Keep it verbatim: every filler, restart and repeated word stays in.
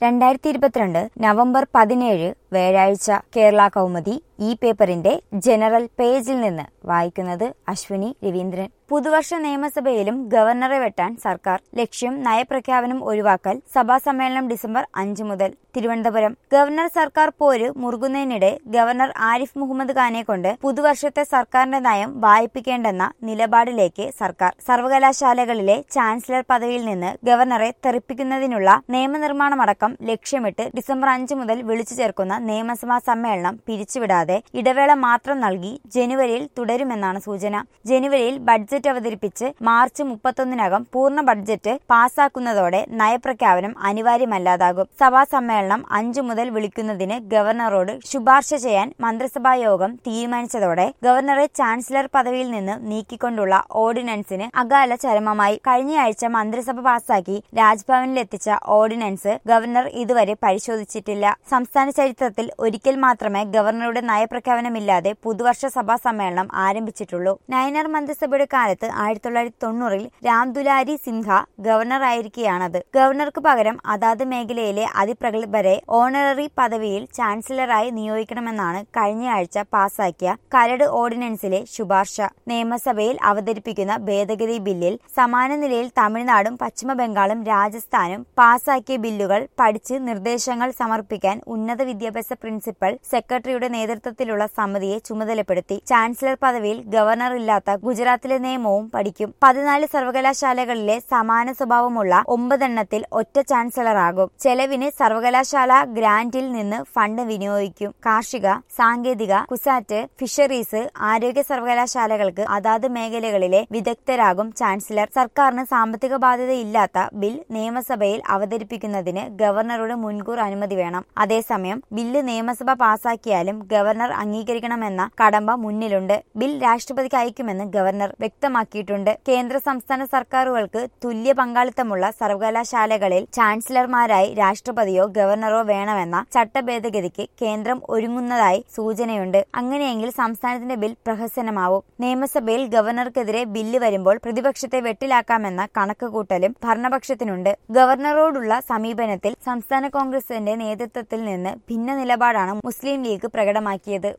രണ്ടായിരത്തി ഇരുപത്തിരണ്ട് നവംബർ പതിനേഴ് വ്യാഴാഴ്ച കേരള കൗമുദി ഈ പേപ്പറിന്റെ ജനറൽ പേജിൽ നിന്ന് വായിക്കുന്നത് അശ്വിനി രവീന്ദ്രൻ. പുതുവർഷ നിയമസഭയിലും ഗവർണറെ വെട്ടാൻ സർക്കാർ. ലക്ഷ്യം നയപ്രഖ്യാപനം ഒഴിവാക്കൽ. സഭാ സമ്മേളനം ഡിസംബർ അഞ്ച് മുതൽ. തിരുവനന്തപുരം. ഗവർണർ സർക്കാർ പോര് മുറുകുന്നതിനിടെ ഗവർണർ ആരിഫ് മുഹമ്മദ് ഖാനെ കൊണ്ട് പുതുവർഷത്തെ സർക്കാരിന്റെ നയം വായിപ്പിക്കേണ്ടെന്ന നിലപാടിലേക്ക് സർക്കാർ. സർവകലാശാലകളിലെ ചാൻസലർ പദവിയിൽ നിന്ന് ഗവർണറെ തെറിപ്പിക്കുന്നതിനുള്ള നിയമനിർമ്മാണമടക്കം ലക്ഷ്യമിട്ട് ഡിസംബർ അഞ്ച് മുതൽ വിളിച്ചു ചേർക്കുന്ന നിയമസഭാ സമ്മേളനം പിരിച്ചുവിടാതെ ഇടവേള മാത്രം നൽകി ജനുവരിയിൽ തുടരുമെന്നാണ് സൂചന. ജനുവരിയിൽ ബഡ്ജറ്റ് അവതരിപ്പിച്ച് മാർച്ച് മുപ്പത്തൊന്നിനകം പൂർണ്ണ ബഡ്ജറ്റ് പാസാക്കുന്നതോടെ നയപ്രഖ്യാപനം അനിവാര്യമല്ലാതാകും. സഭാ സമ്മേളനം അഞ്ചു മുതൽ വിളിക്കുന്നതിന് ഗവർണറോട് ശുപാർശ ചെയ്യാൻ മന്ത്രിസഭാ യോഗം തീരുമാനിച്ചതോടെ ഗവർണറെ ചാൻസലർ പദവിയിൽ നിന്ന് നീക്കിക്കൊണ്ടുള്ള ഓർഡിനൻസിന് അകാല ചരമമായി. കഴിഞ്ഞയാഴ്ച മന്ത്രിസഭ പാസാക്കി രാജ്ഭവനിലെത്തിച്ച ഓർഡിനൻസ് ഗവർണർ ഇതുവരെ പരിശോധിച്ചിട്ടില്ല. സംസ്ഥാന ചരിത്രത്തിൽ ഒരിക്കൽ മാത്രമേ ഗവർണറുടെ നയപ്രഖ്യാപനമില്ലാതെ പുതുവർഷ സഭാ സമ്മേളനം ആരംഭിച്ചിട്ടുള്ളൂ. നയനാർ മന്ത്രിസഭയുടെ കാലത്ത് ആയിരത്തി തൊള്ളായിരത്തി തൊണ്ണൂറിൽ രാംദുലാരി സിൻഹ ഗവർണറായിരിക്കെയാണത്. ഗവർണർക്ക് പകരം അതാത് മേഖലയിലെ അതിപ്രഗത്ഭരെ ഓണററി പദവിയിൽ ചാൻസലറായി നിയോഗിക്കണമെന്നാണ് കഴിഞ്ഞയാഴ്ച പാസാക്കിയ കരട് ഓർഡിനൻസിലെ ശുപാർശ. നിയമസഭയിൽ അവതരിപ്പിക്കുന്ന ഭേദഗതി ബില്ലിൽ സമാന നിലയിൽ തമിഴ്നാടും പശ്ചിമബംഗാളും രാജസ്ഥാനും പാസാക്കിയ ബില്ലുകൾ പഠിച്ച് നിർദ്ദേശങ്ങൾ സമർപ്പിക്കാൻ ഉന്നത വിദ്യാഭ്യാസ പ്രിൻസിപ്പൽ സെക്രട്ടറിയുടെ നേതൃത്വത്തിലുള്ള സമിതിയെ ചുമതലപ്പെടുത്തി. ചാൻസലർ പദവിയിൽ ഗവർണർ ഇല്ലാത്ത ഗുജറാത്തിലെ നിയമവും പഠിക്കും. പതിനാല് സർവകലാശാലകളിലെ സമാന സ്വഭാവമുള്ള ഒമ്പതെണ്ണത്തിൽ ഒറ്റ ചാൻസലറാകും. ചെലവിന് സർവകലാശാല ഗ്രാന്റിൽ നിന്ന് ഫണ്ട് വിനിയോഗിക്കും. കാർഷിക, സാങ്കേതിക, കുസാറ്റ്, ഫിഷറീസ്, ആരോഗ്യ സർവകലാശാലകൾക്ക് അതാത് മേഖലകളിലെ വിദഗ്ധരാകും ചാൻസലർ. സർക്കാരിന് സാമ്പത്തിക ബാധ്യതയില്ലാത്ത ബിൽ നിയമസഭയിൽ അവതരിപ്പിക്കുന്നതിന് ഗവർണറുടെ മുൻകൂർ അനുമതി വേണം. അതേസമയം ബില്ല് നിയമസഭ പാസാക്കിയാലും ഗവർണർ അംഗീകരിക്കണമെന്ന കടമ്പ മുന്നിലുണ്ട്. ബിൽ രാഷ്ട്രപതിക്ക് അയക്കുമെന്ന് ഗവർണർ വ്യക്തമാക്കിയിട്ടുണ്ട്. കേന്ദ്ര സംസ്ഥാന സർക്കാരുകൾക്ക് തുല്യ പങ്കാളിത്തമുള്ള സർവകലാശാലകളിൽ ചാൻസലർമാരായി രാഷ്ട്രപതിയോ ഗവർണറോ വേണമെന്ന ചട്ടഭേദഗതിക്ക് കേന്ദ്രം ഒരുങ്ങുന്നതായി സൂചനയുണ്ട്. അങ്ങനെയെങ്കിൽ സംസ്ഥാനത്തിന്റെ ബിൽ പ്രഹസനമാവും. നിയമസഭയിൽ ഗവർണർക്കെതിരെ ബില്ല് വരുമ്പോൾ പ്രതിപക്ഷത്തെ വെട്ടിലാക്കാമെന്ന കണക്കുകൂട്ടലും ഭരണപക്ഷത്തിനുണ്ട്. ഗവർണറോടുള്ള സമീപനത്തിൽ സംസ്ഥാന കോൺഗ്രസിന്റെ നേതൃത്വത്തിൽ നിന്ന് ഭിന്ന നിലപാടാണ് മുസ്ലിം ലീഗ് പ്രകടമാക്കിയത്.